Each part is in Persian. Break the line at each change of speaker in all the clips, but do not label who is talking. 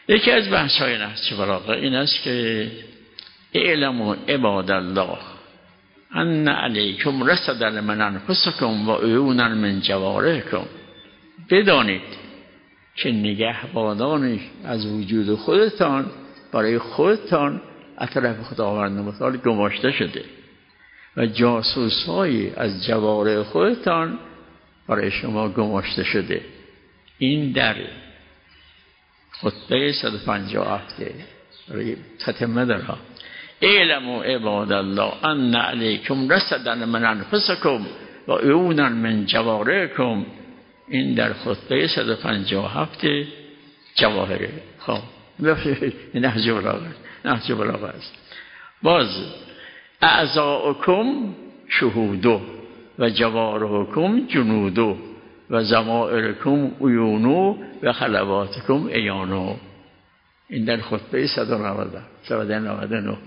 یکی از بحث‌های نهج بلاغه این است که اعلموا عباد الله ان علیکم رصدا من انفسکم و عیونا من جوارحکم، بدانید که نگهبانان از وجود خودتان برای خودتان از طرف خداوند متعال گماشته شده و جاسوس‌هایی از جوارح خودتان برای شما گماشته شده. این در خطبه 157 برای تتمه داره. اعلموا عباد الله ان علیکم رصدا من انفسکم و عیونا من جوارحکم. این در خطبه 157 جواهره. خب نهج بلاغه است. باز اعضاءکم شهودو و جوارحکم جنودو و ضمائرکم عیونو و خلواتکم عیانو. این در خطبه 199.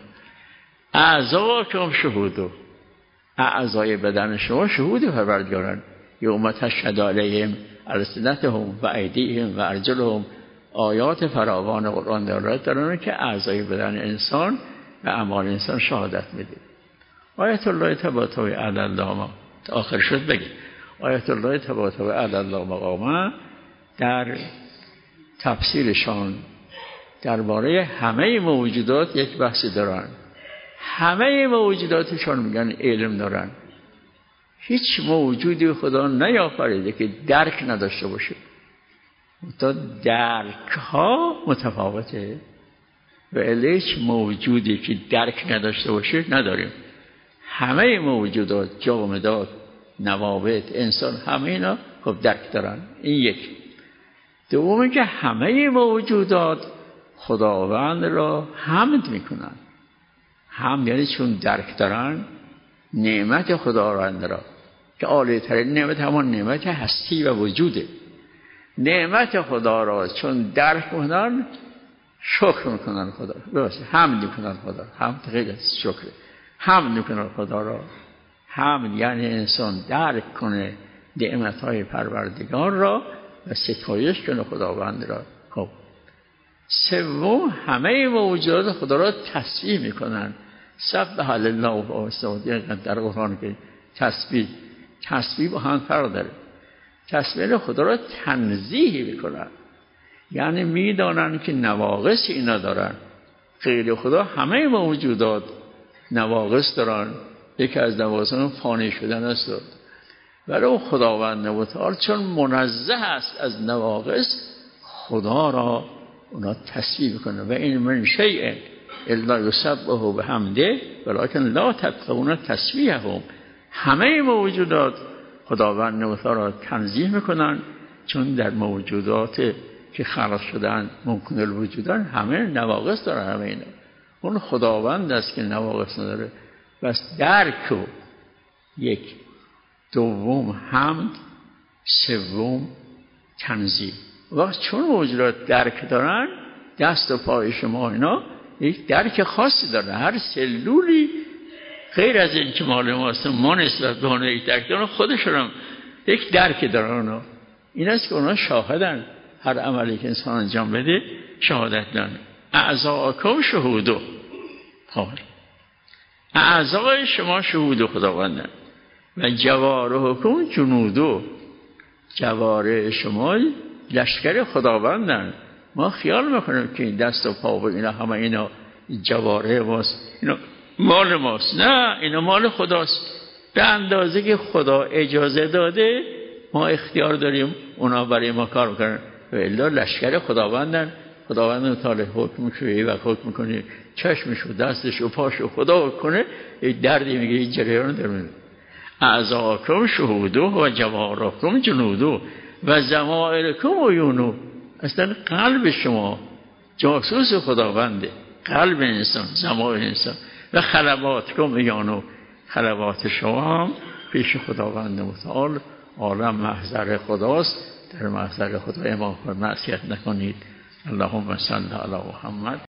اعضاءکم شهودو، اعضای بدن شما شهود پروردگارن. یوم تشهد علیهم السنتهم و ایدیهم و ارجلهم. آیات فراوان قرآن دارن که اعضای بدن انسان و اعمال انسان شهادت میده. آیت الله تبارک و تعالی الله آخر شد بگید. آیت الله تبارک و تعالی الله مقامه در تفسیرشان درباره همه موجودات یک بحثی دارن. همه موجوداتشان میگن علم دارن. هیچ موجودی خدا نیافریده که درک نداشته باشه. تا درک ها متفاوته و هیچ موجودی که درک نداشته باشه نداریم. همه موجودات، جامدات، نوابط، انسان، همه اینا خب درک دارن. این یک. دومی که همه موجودات خداوند را حمد میکنن. حمد یعنی چون درک دارن نعمت خداوند را که عالی ترین نعمت همان نعمت هستی و وجوده. نعمت خدا را چون درک میکنن شکر میکنن خدا را، حمد میکنن خدا. حمد غیر از شکر. حمد میکنن خدا را. حمد یعنی انسان درک کنه نعمتهای پروردگار را و ستایش کنه خداوند را. خب سوم همه موجودات خدا را تسبیح میکنن. سبح لله و استودیه در قرآن که تسبیح با هم فرق داره. تسبیح خدا را تنزیه میکنن، یعنی میدانن که نواقص اینا دارن. غیر خدا همه موجودات نواقص دارن. یکی از نواقص فانی شدن است. ولی اون خداوند متعال چون منزه است از نواقص خدا را اونا تسبیح میکنه. و این من شیء الا یسبح بحمده ولکن لا تفقهون تسبیحهم. همه موجودات خداوند متعال را تنزیه میکنن چون در موجودات که خلق شدن ممکن الوجودن همه نواقص دارن. همه اینا اون خداوند است که نواقص نداره. بس درک و یک، دوم حمد، سوم تنزیه. وقت چون موجودات درک دارن دست و پای شما اینا یک درک خاصی دارن. هر سلولی غیر از این که مال ماست ما نسبت به اون یک درک دارن، خودشون هم یک درک دارن. اونا این است که اونا شاهدن. هر عملی که انسان انجام بده شهادت دارن. اعضاءکم شهودو. اعضای شما شهود خداوندن و جوارحکم جنودو. جوارح شما لشکر خداوندن. ما خیال میکنیم که این دست و پا و اینا همه اینا جوارح ماست، اینا مال ماست. نه، اینا مال خداست. به اندازه که خدا اجازه داده ما اختیار داریم اونا برای ما کار کنن. و الا لشکر خداوندن. خداوند تعالی حکم شوی و حکم کنه چشمش و دستش و پاش و خدا کنه یک دردی میگه این جریان در اعضاءکم شهودو و جوارحکم جنودو و ضمائرکم عیونو. اصلا قلب شما جاسوس خداونده. قلب انسان، ضمائر انسان. و خلواتکم عیانو. خلوات شما هم پیش خداوند متعال عالم محضر خداست. در محضر خدا امام معصیت نکنید. اللهم صل علی محمد.